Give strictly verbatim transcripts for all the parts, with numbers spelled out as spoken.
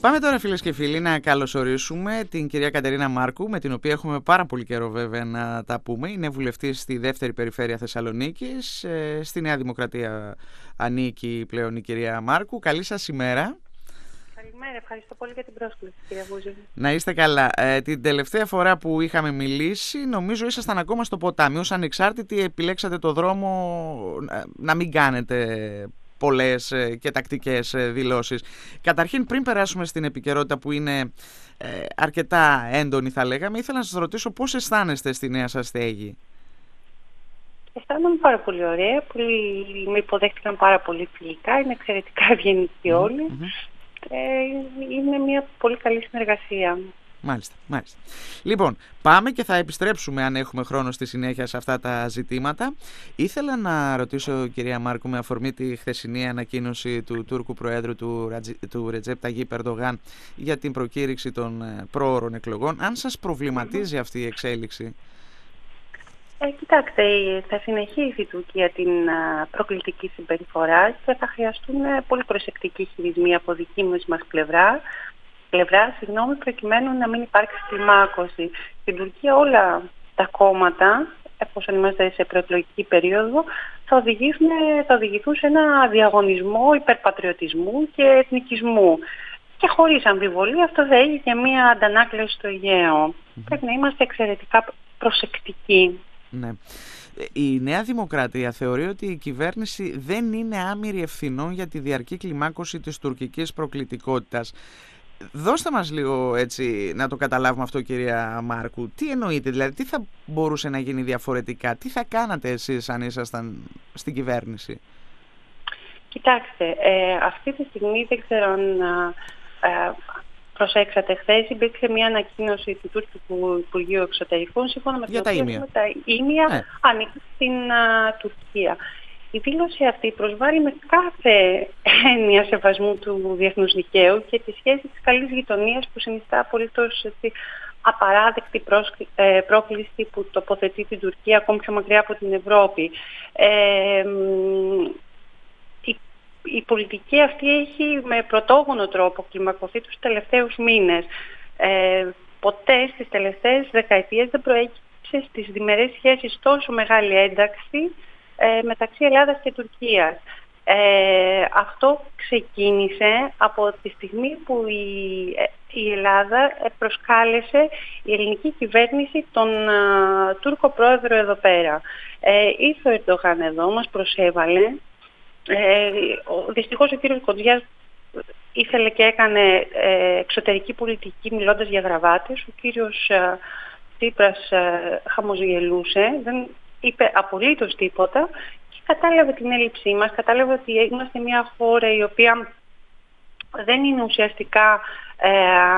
Πάμε τώρα, φίλες και φίλοι, να καλωσορίσουμε την κυρία Κατερίνα Μάρκου, με την οποία έχουμε πάρα πολύ καιρό βέβαια να τα πούμε. Είναι βουλευτής στη δεύτερη περιφέρεια Θεσσαλονίκης. Στη Νέα Δημοκρατία ανήκει πλέον η κυρία Μάρκου. Καλή σας ημέρα. Καλημέρα, ευχαριστώ πολύ για την πρόσκληση, κυρία Βούζη. Να είστε καλά. Ε, την τελευταία φορά που είχαμε μιλήσει, νομίζω ήσασταν ακόμα στο ποτάμι. Ως ανεξάρτητοι επιλέξατε το δρόμο να μην κάνετε πολλές και τακτικές δηλώσεις. Καταρχήν, πριν περάσουμε στην επικαιρότητα που είναι ε, αρκετά έντονη, θα λέγαμε, ήθελα να σας ρωτήσω πώς αισθάνεστε στη νέα σας στέγη. Αισθάνομαι πάρα πολύ ωραία. Πολύ, με υποδέχτηκαν πάρα πολύ φιλικά. Είναι εξαιρετικά ευγενικοί όλοι. Mm-hmm. Ε, είναι μια πολύ καλή συνεργασία. Μάλιστα, μάλιστα. Λοιπόν, πάμε και θα επιστρέψουμε αν έχουμε χρόνο στη συνέχεια σε αυτά τα ζητήματα. Ήθελα να ρωτήσω, κυρία Μάρκου, με αφορμή τη χθεσινή ανακοίνωση του Τούρκου Προέδρου του, Ρατζι, του Ρετζέπ Ταγίπ Ερντογάν για την προκήρυξη των πρόωρων εκλογών, αν σας προβληματίζει αυτή η εξέλιξη. Ε, κοιτάξτε, θα συνεχίσει η Τουρκία την προκλητική συμπεριφορά και θα χρειαστούν πολύ προσεκτικοί χειρισμοί από δική μας πλευρά. πλευρά συγγνώμη, προκειμένου να μην υπάρξει κλιμάκωση. Στην Τουρκία όλα τα κόμματα, εφόσον είμαστε σε προεκλογική περίοδο, θα, οδηγήσουν, θα οδηγηθούν σε ένα διαγωνισμό υπερπατριωτισμού και εθνικισμού. Και χωρίς αμφιβολία αυτό θα έχει και μία αντανάκλαση στο Αιγαίο. Mm-hmm. Πρέπει να είμαστε εξαιρετικά προσεκτικοί. Ναι. Η Νέα Δημοκρατία θεωρεί ότι η κυβέρνηση δεν είναι άμυρη ευθυνών για τη διαρκή κλιμάκωση της τουρκικής προκλητικότητας. Δώστε μας λίγο έτσι να το καταλάβουμε αυτό, κυρία Μάρκου. Τι εννοείτε, δηλαδή τι θα μπορούσε να γίνει διαφορετικά, τι θα κάνατε εσείς αν ήσασταν στην κυβέρνηση? Κοιτάξτε, ε, αυτή τη στιγμή δεν ξέρω αν ε, προσέξατε, χθες υπήρξε μια ανακοίνωση του Τουρκικού Υπουργείου Εξωτερικών σύμφωνα με την οποία τα ίμια ναι. ανήκουν στην α, Τουρκία. Η δήλωση αυτή προσβάλλει με κάθε έννοια σεβασμού του διεθνούς δικαίου και τη σχέση της καλής γειτονίας που συνιστά απολύτως απαράδεκτη ε, πρόκληση που τοποθετεί την Τουρκία ακόμη πιο μακριά από την Ευρώπη. Ε, η, η πολιτική αυτή έχει με πρωτόγονο τρόπο κλιμακωθεί τους τελευταίους μήνες. Ε, ποτέ στις τελευταίες δεκαετίες δεν προέκυψε στις διμερείς σχέσεις τόσο μεγάλη ένταξη Ε, μεταξύ Ελλάδας και Τουρκίας. Ε, αυτό ξεκίνησε από τη στιγμή που η, η Ελλάδα προσκάλεσε η ελληνική κυβέρνηση τον α, Τούρκο πρόεδρο εδώ πέρα. Ε, ήρθε ο Ερντογάν εδώ, μας προσέβαλε. Ε, ο, δυστυχώς ο κύριος Κοντζιάς ήθελε και έκανε ε, εξωτερική πολιτική μιλώντας για γραβάτες. Ο κύριος ε, Τσίπρας ε, χαμογελούσε, δεν είπε απολύτως τίποτα και κατάλαβε την έλλειψή μας, κατάλαβε ότι είμαστε μια χώρα η οποία δεν είναι ουσιαστικά, ε,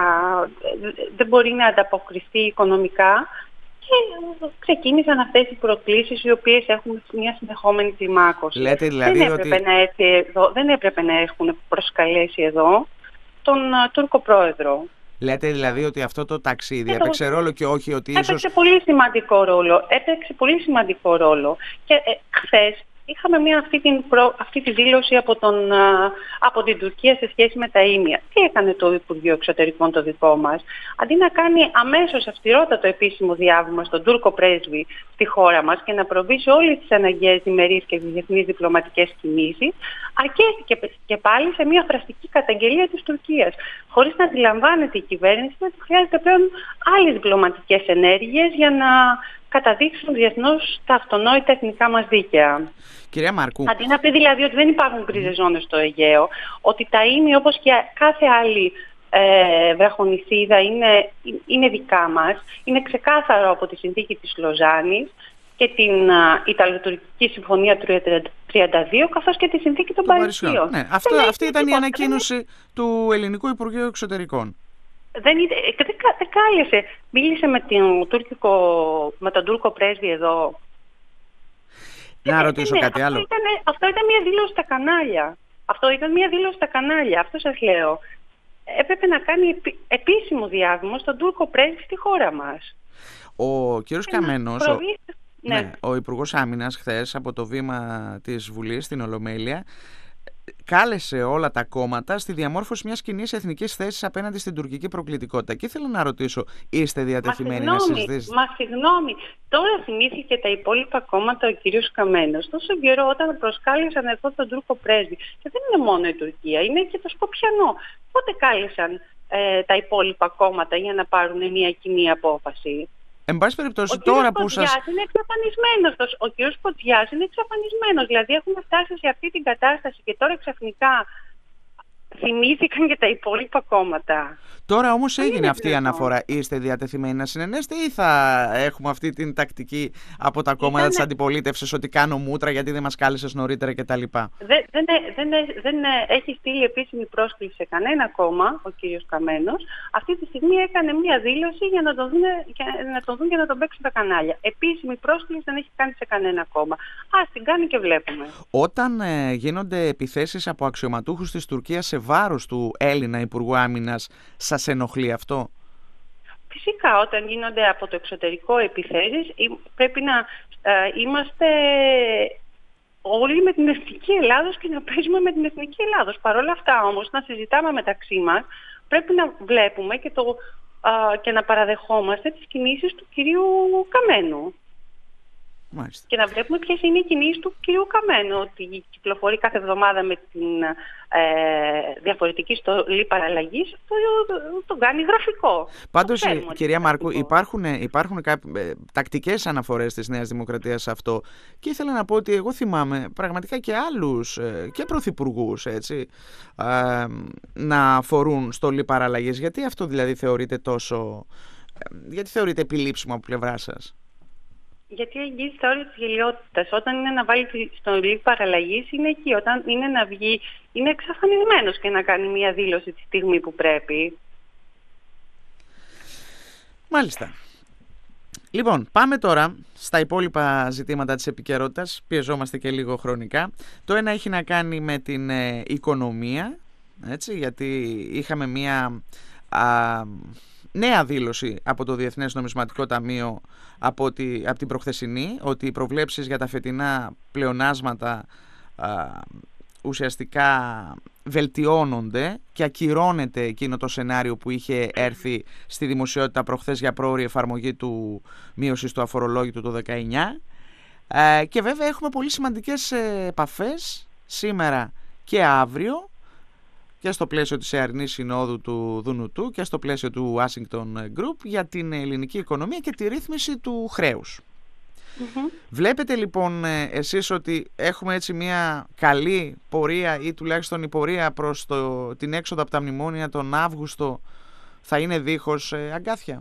δεν μπορεί να ανταποκριθεί οικονομικά και ξεκίνησαν αυτές οι προκλήσεις οι οποίες έχουν μια συνεχόμενη κλιμάκωση. Λέτε δηλαδή δεν, έπρεπε ότι... να έρθει εδώ, δεν έπρεπε να έχουν προσκαλέσει εδώ τον uh, Τούρκο πρόεδρο. Λέτε δηλαδή ότι αυτό το ταξίδι έπαιξε ρόλο και όχι ότι ίσως... Έπαιξε πολύ σημαντικό ρόλο. Έπαιξε πολύ σημαντικό ρόλο. Και ε, χθες είχαμε μια, αυτή, την προ, αυτή τη δήλωση από, τον, α, από την Τουρκία σε σχέση με τα ίμια. Τι έκανε το Υπουργείο Εξωτερικών το δικό μας? Αντί να κάνει αμέσως αυστηρότατο επίσημο διάβημα στον Τούρκο πρέσβη στη χώρα μας και να προβεί σε όλες τις αναγκαίες διμερείς και διεθνείς διπλωματικές κινήσεις, αρκέστηκε και πάλι σε μια φραστική καταγγελία της Τουρκίας, χωρίς να αντιλαμβάνεται η κυβέρνηση ότι χρειάζεται πλέον άλλες διπλωματικές ενέργειες για να καταδείξουν διεθνώς τα αυτονόητα εθνικά μας δίκαια. Κυρία Μάρκου. Αντί να πει δηλαδή ότι δεν υπάρχουν γκρίζες ζώνες στο Αιγαίο, ότι τα ίμια όπως και κάθε άλλη ε, βραχονησίδα είναι, είναι δικά μας, είναι ξεκάθαρο από τη συνθήκη της Λοζάνης και την uh, Ιταλοτουρκική Συμφωνία τριάντα δύο, καθώς και τη συνθήκη των Παρισίων. Ναι, αυτό, αυτή ήταν η ανακοίνωση είναι... του Ελληνικού Υπουργείου Εξωτερικών. Δεν, δεν, δεν κάλεσε. Μίλησε με, την, τουρκικό, με τον Τούρκο πρέσβη εδώ. Να ρωτήσω ναι, κάτι αυτό άλλο. Ήταν, αυτό ήταν μια δήλωση στα κανάλια. Αυτό ήταν μια δήλωση στα κανάλια. Αυτό σας λέω. Έπρεπε να κάνει επί, επίσημο διάβημα στον Τούρκο πρέσβη στη χώρα μας. Ο κύριος Καμένος, προβεί... ο, ναι. ναι, ο Υπουργός Άμυνας, χθες από το βήμα της Βουλής στην Ολομέλεια, κάλεσε όλα τα κόμματα στη διαμόρφωση μιας κοινής εθνικής θέσης απέναντι στην τουρκική προκλητικότητα. Και ήθελα να ρωτήσω, είστε διατεθειμένοι να συζητήσετε? Μα συγγνώμη, τώρα θυμήθηκε τα υπόλοιπα κόμματα ο κύριος Καμένος. Τόσο καιρό όταν προσκάλεσαν εδώ τον Τούρκο πρέσβη. Και δεν είναι μόνο η Τουρκία, είναι και το Σκοπιανό. Πότε κάλεσαν ε, τα υπόλοιπα κόμματα για να πάρουν μια κοινή απόφαση? Εν πάση περιπτώσει, τώρα που σας... είναι εξαφανισμένος. Ο κύριος Κοτζιάς είναι εξαφανισμένος. Δηλαδή έχουμε φτάσει σε αυτή την κατάσταση και τώρα ξαφνικά θυμήθηκαν και τα υπόλοιπα κόμματα. Τώρα όμως έγινε αυτή η αναφορά. Είστε διατεθειμένοι να συνενέσετε ή θα έχουμε αυτή την τακτική από τα κόμματα Ήτανε... της αντιπολίτευσης ότι κάνω μούτρα γιατί δεν μας κάλεσες νωρίτερα κτλ? Δεν, δεν, δεν, δεν έχει στείλει επίσημη πρόσκληση σε κανένα κόμμα ο κύριος Καμένος. Αυτή τη στιγμή έκανε μία δήλωση για να τον δουν, για να τον δουν και να τον παίξουν τα κανάλια. Επίσημη πρόσκληση δεν έχει κάνει σε κανένα κόμμα. Ας την κάνει και βλέπουμε. Όταν ε, γίνονται επιθέσεις από αξιωματούχους της Τουρκίας σε βάρος του Έλληνα Υπουργού Άμυνας, σας ενοχλεί αυτό? Φυσικά, όταν γίνονται από το εξωτερικό επιθέσεις πρέπει να ε, είμαστε όλοι με την εθνική Ελλάδος και να παίζουμε με την εθνική Ελλάδος. Παρ' όλα αυτά όμως, να συζητάμε μεταξύ μας, πρέπει να βλέπουμε και, το, ε, και να παραδεχόμαστε τις κινήσεις του κυρίου Καμένου. Μάλιστα. Και να βλέπουμε ποιες είναι οι κινήσεις του κυρίου Καμένου, ότι κυκλοφορεί κάθε εβδομάδα με την ε, διαφορετική στολή παραλλαγής, το, το, το κάνει γραφικό. Πάντως, κυρία Μάρκου, υπάρχουν, υπάρχουν κάποιες ε, τακτικές αναφορές της Νέας Δημοκρατίας σε αυτό και ήθελα να πω ότι εγώ θυμάμαι πραγματικά και άλλους ε, και πρωθυπουργούς έτσι, ε, να φορούν στολή παραλλαγής. Γιατί αυτό δηλαδή θεωρείται τόσο, ε, γιατί θεωρείται επιλήψιμο από πλευρά σας? Γιατί αγγίζει τα όρια της γελιότητας. Όταν είναι να βάλει τη στολή παραλλαγής είναι εκεί. Όταν είναι να βγει, είναι εξαφανισμένος και να κάνει μια δήλωση τη στιγμή που πρέπει. Μάλιστα. Λοιπόν, πάμε τώρα στα υπόλοιπα ζητήματα της επικαιρότητας. Πιεζόμαστε και λίγο χρονικά. Το ένα έχει να κάνει με την ε, οικονομία, έτσι, γιατί είχαμε μια... Α, νέα δήλωση από το Διεθνές Νομισματικό Ταμείο από, τη, από την προχθεσινή, ότι οι προβλέψεις για τα φετινά πλεονάσματα α, ουσιαστικά βελτιώνονται και ακυρώνεται εκείνο το σενάριο που είχε έρθει στη δημοσιότητα προχθές για πρόωρη εφαρμογή του μείωσης του αφορολόγητου το δεκαεννιά. Ε, και βέβαια έχουμε πολύ σημαντικές επαφές σήμερα και αύριο, και στο πλαίσιο της Εαρνής Συνόδου του Δουνουτού και στο πλαίσιο του Washington Group για την ελληνική οικονομία και τη ρύθμιση του χρέους. Mm-hmm. Βλέπετε λοιπόν εσείς ότι έχουμε έτσι μια καλή πορεία ή τουλάχιστον η πορεία προς το, την έξοδο από τα μνημόνια τον Αύγουστο θα είναι δίχως ε, αγκάθια?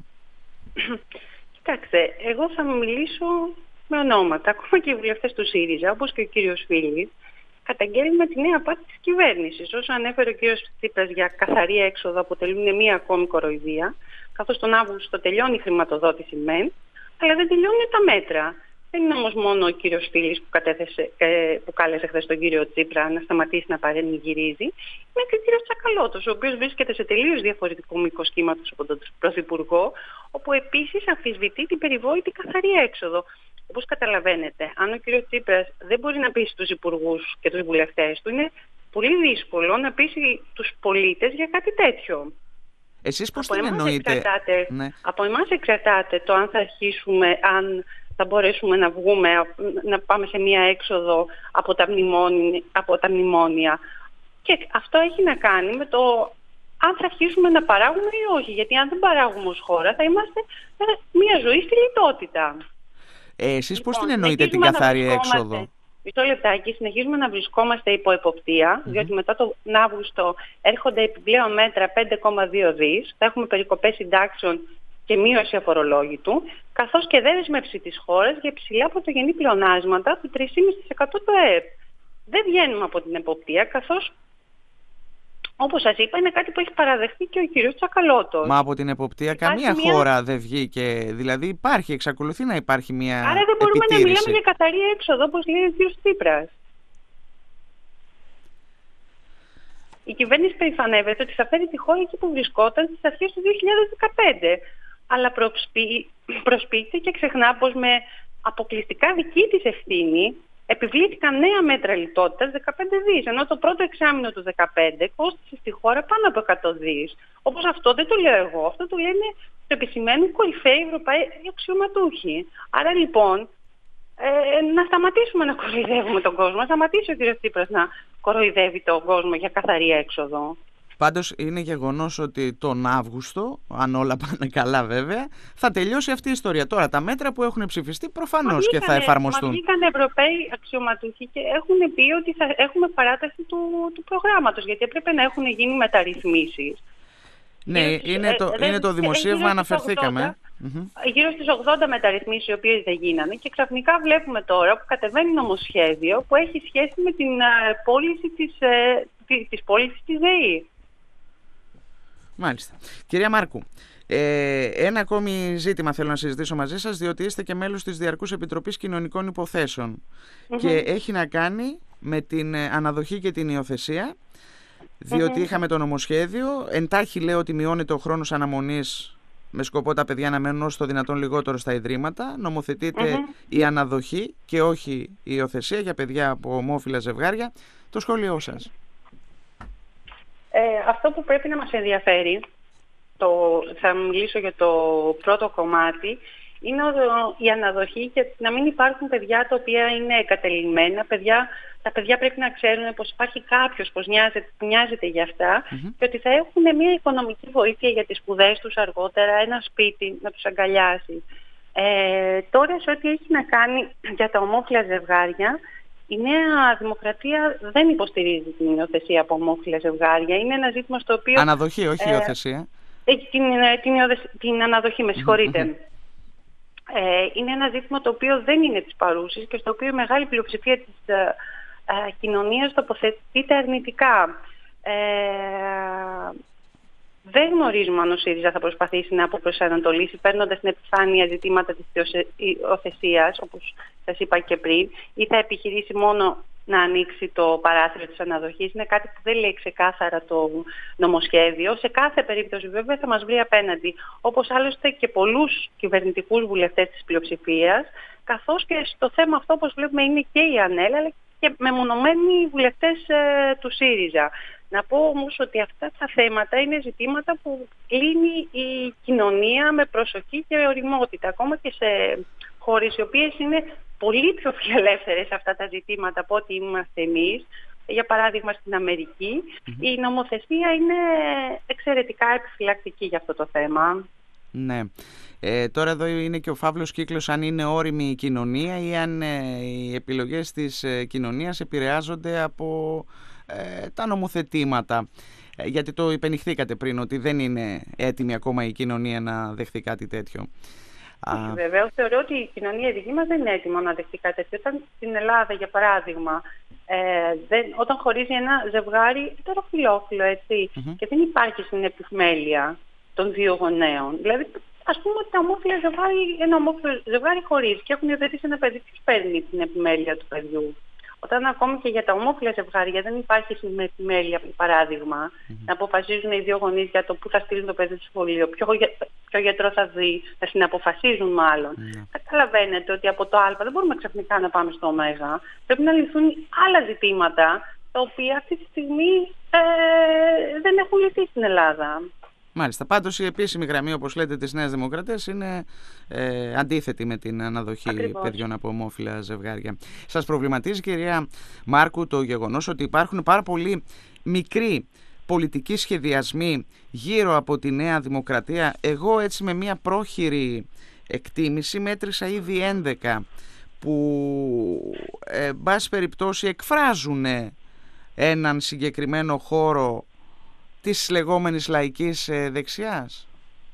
Κοιτάξτε, εγώ θα μιλήσω με ονόματα. Ακόμα και οι βουλευτές του ΣΥΡΙΖΑ, όπως και ο κύριος Φίλης, καταγγέλνουμε τη νέα απάτη της κυβέρνησης. Όσο ανέφερε ο κύριος Τσίπρας για καθαρή έξοδο, αποτελούν μία ακόμη κοροϊδία, καθώς τον Αύγουστο τελειώνει η χρηματοδότηση μεν, αλλά δεν τελειώνουν τα μέτρα. Δεν είναι όμως μόνο ο κύριος Φίλης που, κατέθεσε, ε, που κάλεσε χθες τον κύριο Τσίπρα να σταματήσει να παρενηγυρίζει, είναι και ο κύριος Τσακαλώτος, ο οποίος βρίσκεται σε τελείως διαφορετικό μήκος κύματος από τον Πρωθυπουργό, όπου επίσης αμφισβητεί την περιβόητη καθαρή έξοδο. Όπως καταλαβαίνετε, αν ο κύριος Τσίπρας δεν μπορεί να πείσει τους υπουργούς και τους βουλευτές του, είναι πολύ δύσκολο να πείσει τους πολίτες για κάτι τέτοιο. Εσείς πώς την εννοείτε? Ναι. Από εμάς εξαρτάται το αν θα αρχίσουμε, αν θα μπορέσουμε να βγούμε, να πάμε σε μία έξοδο από τα μνημόνια. Από τα μνημόνια. Και αυτό έχει να κάνει με το αν θα αρχίσουμε να παράγουμε ή όχι. Γιατί αν δεν παράγουμε ως χώρα θα είμαστε μία ζωή στη λιτότητα. Ε, εσείς λοιπόν, πώς την εννοείτε την καθαρή έξοδο? Μισό λεπτάκι, συνεχίζουμε να βρισκόμαστε υπό εποπτεία, mm-hmm. διότι μετά τον Αύγουστο έρχονται επιπλέον μέτρα πέντε κόμμα δύο δις, θα έχουμε περικοπές συντάξεων και μείωση αφορολόγητου, καθώς και δέσμευση της χώρας για υψηλά πρωτογενή πλεονάσματα του τρία κόμμα πέντε τοις εκατό του ΑΕΠ. Δεν βγαίνουμε από την εποπτεία, καθώς, όπως σας είπα, είναι κάτι που έχει παραδεχτεί και ο κύριος Τσακαλώτος. Μα από την εποπτεία καμία μια... χώρα δεν βγήκε. Δηλαδή υπάρχει, εξακολουθεί να υπάρχει μια Άρα δεν μπορούμε επιτήρηση. να μιλάμε για καθαρή έξοδο, όπως λέει ο κύριος Τσίπρας. Η κυβέρνηση περηφανεύεται ότι θα φέρει τη χώρα εκεί που βρισκόταν στις αρχές του δύο χιλιάδες δεκαπέντε. Αλλά προσποιείται και ξεχνά πως με αποκλειστικά δική της ευθύνη επιβλήθηκαν νέα μέτρα λιτότητας δεκαπέντε δις, ενώ το πρώτο εξάμηνο του δεκαπέντε κόστησε στη χώρα πάνω από εκατό δις. Όπως αυτό δεν το λέω εγώ, αυτό το λένε, το επισημαίνουν κορυφαίοι Ευρωπαίοι αξιωματούχοι. Άρα λοιπόν, ε, να σταματήσουμε να κοροϊδεύουμε τον κόσμο, να σταματήσει ο κ. Τσίπρας να κοροϊδεύει τον κόσμο για καθαρή έξοδο. Πάντως είναι γεγονός ότι τον Αύγουστο, αν όλα πάνε καλά βέβαια, θα τελειώσει αυτή η ιστορία. Τώρα τα μέτρα που έχουν ψηφιστεί προφανώς και θα εφαρμοστούν. Μας βγήκαν Ευρωπαίοι αξιωματούχοι και έχουν πει ότι θα έχουμε παράταση του, του προγράμματος, γιατί έπρεπε να έχουν γίνει μεταρρυθμίσεις. Ναι, είναι το, ε, είναι το δημοσίευμα, αναφερθήκαμε. Γύρω στις ογδόντα μεταρρυθμίσεις οι οποίες δεν γίνανε και ξαφνικά βλέπουμε τώρα που κατεβαίνει νομοσχέδιο που έχει σχέση με την uh, πώληση της, uh, της πώλησης της ΔΕΗ. Μάλιστα. Κυρία Μάρκου, ε, ένα ακόμη ζήτημα θέλω να συζητήσω μαζί σας, διότι είστε και μέλος της Διαρκούς Επιτροπής Κοινωνικών Υποθέσεων mm-hmm. και έχει να κάνει με την αναδοχή και την υιοθεσία, διότι mm-hmm. είχαμε το νομοσχέδιο. Εντάχει λέω ότι μειώνεται ο χρόνος αναμονής με σκοπό τα παιδιά να μένουν όσο το δυνατόν λιγότερο στα ιδρύματα. Νομοθετείται mm-hmm. η αναδοχή και όχι η υιοθεσία για παιδιά από ομόφυλα ζευγάρια. Το σχόλιο σας. Ε, αυτό που πρέπει να μας ενδιαφέρει, το, θα μιλήσω για το πρώτο κομμάτι, είναι η αναδοχή και να μην υπάρχουν παιδιά τα οποία είναι εγκατελειμμένα. Παιδιά, τα παιδιά πρέπει να ξέρουν πως υπάρχει κάποιος που νοιάζεται, νοιάζεται για αυτά mm-hmm. και ότι θα έχουν μια οικονομική βοήθεια για τις σπουδές τους αργότερα, ένα σπίτι να τους αγκαλιάσει. Ε, τώρα σε ό,τι έχει να κάνει για τα ομόφυλα ζευγάρια, η Νέα Δημοκρατία δεν υποστηρίζει την υιοθεσία από ομόφυλα ζευγάρια. Είναι ένα ζήτημα στο οποίο... Αναδοχή, όχι ε, υιοθεσία. Την, την, την αναδοχή, με συγχωρείτε. Mm-hmm. Ε, είναι ένα ζήτημα το οποίο δεν είναι της παρούσης και στο οποίο η μεγάλη πλειοψηφία της ε, ε, κοινωνίας τοποθετείται αρνητικά. Ε, δεν γνωρίζουμε αν ο ΣΥΡΙΖΑ θα προσπαθήσει να αποπροσανατολίσει παίρνοντας στην επιφάνεια ζητήματα της υιοθεσίας, όπως σας είπα και πριν, ή θα επιχειρήσει μόνο να ανοίξει το παράθυρο της αναδοχής. Είναι κάτι που δεν λέει ξεκάθαρα το νομοσχέδιο. Σε κάθε περίπτωση βέβαια θα μας βρει απέναντι, όπως άλλωστε και πολλούς κυβερνητικούς βουλευτές της πλειοψηφίας, καθώς και στο θέμα αυτό, όπως βλέπουμε, είναι και η ΑΝΕΛ, αλλά και μεμονωμένοι βουλευτές ε, του ΣΥΡΙΖΑ. Να πω όμως ότι αυτά τα θέματα είναι ζητήματα που κλείνει η κοινωνία με προσοχή και οριμότητα, ακόμα και σε χώρες οι οποίες είναι πολύ πιο φιλελεύθερες αυτά τα ζητήματα από ό,τι είμαστε εμείς. Για παράδειγμα στην Αμερική, mm-hmm. η νομοθεσία είναι εξαιρετικά επιφυλακτική για αυτό το θέμα. Ναι. Ε, τώρα εδώ είναι και ο φαύλος κύκλος, αν είναι όριμη η κοινωνία ή αν ε, οι επιλογές της ε, κοινωνίας επηρεάζονται από ε, τα νομοθετήματα. Ε, γιατί το υπενηχθήκατε πριν ότι δεν είναι έτοιμη ακόμα η κοινωνία να δεχθεί κάτι τέτοιο. Βεβαίως θεωρώ ότι η κοινωνία δική μας δεν είναι έτοιμη να δεχθεί κάτι τέτοιο. Όταν στην Ελλάδα, για παράδειγμα, ε, δεν, όταν χωρίζει ένα ζευγάρι ετεροφιλόφιλο, έτσι, mm-hmm. και δεν υπάρχει στην επιμέλεια των δύο γονέων. Δηλαδή, ας πούμε ότι τα ομόφυλα ζευγάρι, ένα ομόφυλο ζευγάρι χωρίζει και έχουν υιοθετήσει ένα παιδί, ποιος παίρνει την επιμέλεια του παιδιού. Όταν ακόμη και για τα ομόφυλα ζευγάρια δεν υπάρχει στην επιμέλεια, παράδειγμα, mm-hmm. να αποφασίζουν οι δύο γονείς για το πού θα στείλουν το παιδί στο σχολείο, ποιο, ποιο γιατρό θα δει, να συναποφασίζουν μάλλον. Mm-hmm. Καταλαβαίνετε ότι από το Α δεν μπορούμε ξαφνικά να πάμε στο Ω. Πρέπει να λυθούν άλλα ζητήματα, τα οποία αυτή τη στιγμή ε, δεν έχουν λυθεί στην Ελλάδα. Μάλιστα. Πάντως η επίσημη γραμμή, όπως λέτε, της Νέας Δημοκρατίας είναι ε, αντίθετη με την αναδοχή Ακριβώς. παιδιών από ομόφυλα ζευγάρια. Σας προβληματίζει, κυρία Μάρκου, το γεγονός ότι υπάρχουν πάρα πολύ μικροί πολιτικοί σχεδιασμοί γύρω από τη Νέα Δημοκρατία? Εγώ έτσι με μια πρόχειρη εκτίμηση μέτρησα ήδη έντεκα που ε, εν πάση περιπτώσει εκφράζουν έναν συγκεκριμένο χώρο της λεγόμενης λαϊκής ε, δεξιάς.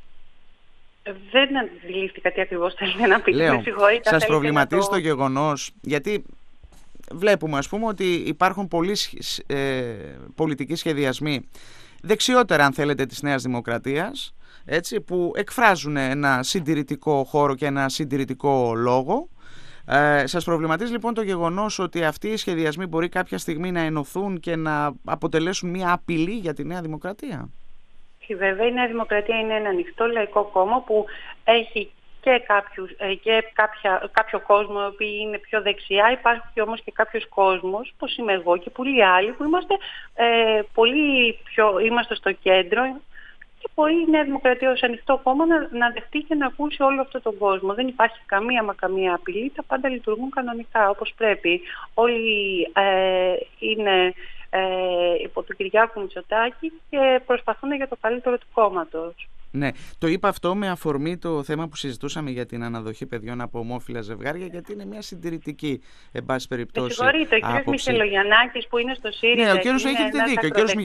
Δεν αντιλήφθηκα τι ακριβώς θέλετε να πείτε. Λέω, σας προβληματίζει το... το γεγονός, γιατί βλέπουμε ας πούμε ότι υπάρχουν πολλοί ε, πολιτικοί σχεδιασμοί δεξιότερα αν θέλετε της Νέας Δημοκρατίας, έτσι, που εκφράζουν ένα συντηρητικό χώρο και ένα συντηρητικό λόγο. Ε, σας προβληματίζει λοιπόν το γεγονός ότι αυτοί οι σχεδιασμοί μπορεί κάποια στιγμή να ενωθούν και να αποτελέσουν μια απειλή για τη Νέα Δημοκρατία? Και βέβαια η Νέα Δημοκρατία είναι ένα ανοιχτό λαϊκό κόμμα που έχει και, κάποιους, και κάποια, κάποιο κόσμο οι οποίοι είναι πιο δεξιά. Υπάρχει όμως και κάποιος κόσμος, όπως είμαι εγώ και πολλοί άλλοι, που είμαστε ε, πολύ πιο, είμαστε στο κέντρο και μπορεί η Νέα Δημοκρατία ως ανοιχτό κόμμα να, να δεχτεί και να ακούσει όλο αυτόν τον κόσμο. Δεν υπάρχει καμία μα καμία απειλή, τα πάντα λειτουργούν κανονικά όπως πρέπει. Όλοι ε, είναι ε, υπό του Κυριάκου Μητσοτάκη και προσπαθούν για το καλύτερο του κόμματος. Ναι, το είπα αυτό με αφορμή το θέμα που συζητούσαμε για την αναδοχή παιδιών από ομόφυλα ζευγάρια, γιατί είναι μια συντηρητική, εν πάση περιπτώσει. Με συγχωρείτε, ο κ. Μιχελογιαννάκης που είναι στο ΣΥΡΙΖΑ. Ναι, ο κύριος έχετε δίκιο. Ο κύριος...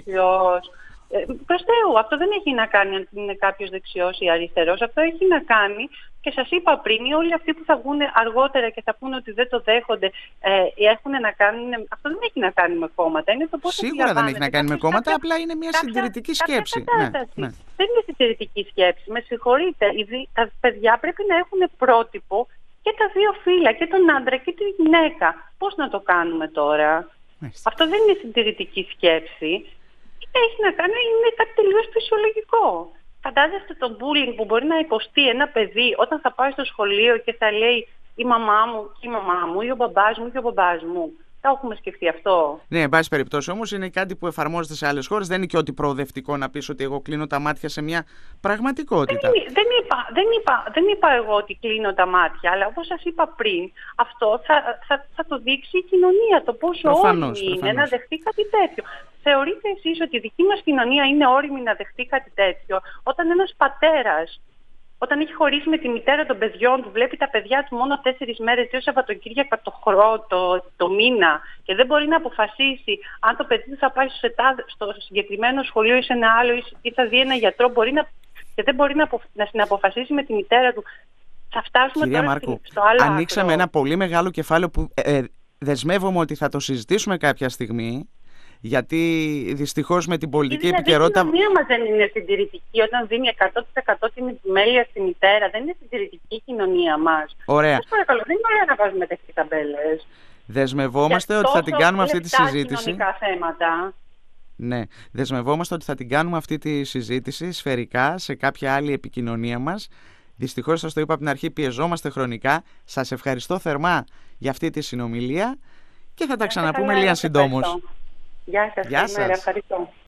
Ε, προς Θεού, αυτό δεν έχει να κάνει αν είναι κάποιος δεξιός ή αριστερός. Αυτό έχει να κάνει, και σας είπα πριν, όλοι αυτοί που θα βγουν αργότερα και θα πούνε ότι δεν το δέχονται, ε, έχουν να κάνουν. Αυτό δεν έχει να κάνει με κόμματα. Είναι το πώς Σίγουρα δεν έχει να κάνει με κόμματα, κάποια, απλά είναι μια κάποια, συντηρητική σκέψη. Ναι, ναι. Δεν είναι συντηρητική σκέψη. Με συγχωρείτε. Τα παιδιά πρέπει να έχουν πρότυπο και τα δύο φύλλα, και τον άντρα και τη γυναίκα. Πώς να το κάνουμε τώρα? Μάλιστα. Αυτό δεν είναι συντηρητική σκέψη. Έχει να κάνει, είναι κάτι τελείως φυσιολογικό. Φαντάζεστε το bullying που μπορεί να υποστεί ένα παιδί όταν θα πάει στο σχολείο και θα λέει η μαμά μου και η μαμά μου, ή ο μπαμπάς μου και ο μπαμπάς μου. Τα έχουμε σκεφτεί αυτό? Ναι, εν πάση περιπτώσει όμως είναι κάτι που εφαρμόζεται σε άλλες χώρες. Δεν είναι και ότι προοδευτικό να πεις ότι εγώ κλείνω τα μάτια σε μια πραγματικότητα. Δεν, δεν, είπα, δεν, είπα, δεν είπα εγώ ότι κλείνω τα μάτια, αλλά όπως σας είπα πριν, αυτό θα, θα, θα το δείξει η κοινωνία, το πόσο όριμη είναι να δεχτεί κάτι τέτοιο. Θεωρείτε εσείς ότι η δική μας κοινωνία είναι όριμη να δεχτεί κάτι τέτοιο, όταν ένας πατέρας, όταν έχει χωρίσει με τη μητέρα των παιδιών του, βλέπει τα παιδιά του μόνο τέσσερις μέρες, δύο Σαββατοκύριακα το χρόνο, το, το μήνα, και δεν μπορεί να αποφασίσει αν το παιδί του θα πάει στο, στο συγκεκριμένο σχολείο ή σε ένα άλλο, ή θα δει ένα γιατρό, μπορεί να, και δεν μπορεί να, απο, να συναποφασίσει με τη μητέρα του. Θα φτάσουμε Κυρία τώρα Μάρκου, στο άλλο ανοίξαμε άκρο. Ένα πολύ μεγάλο κεφάλαιο που ε, δεσμεύομαι ότι θα το συζητήσουμε κάποια στιγμή. Γιατί δυστυχώς με την πολιτική δηλαδή, επικαιρότητα. Η κοινωνία μας δεν είναι συντηρητική. Όταν δίνει εκατό τοις εκατό την επιμέλεια στη μητέρα, δεν είναι συντηρητική η κοινωνία μας. Ωραία. Σας παρακαλώ, δεν είναι ωραία να βάζουμε τέτοιες ταμπέλες. Δεσμευόμαστε ότι θα την κάνουμε αυτή τη συζήτηση. Κοινωνικά θέματα. Ναι, δεσμευόμαστε ότι θα την κάνουμε αυτή τη συζήτηση σφαιρικά σε κάποια άλλη επικοινωνία μας. Δυστυχώς, σας το είπα από την αρχή, πιεζόμαστε χρονικά. Σας ευχαριστώ θερμά για αυτή τη συνομιλία και θα τα ξαναπούμε λίγα συντόμως. Γεια σας. Γεια σας. Ευχαριστώ.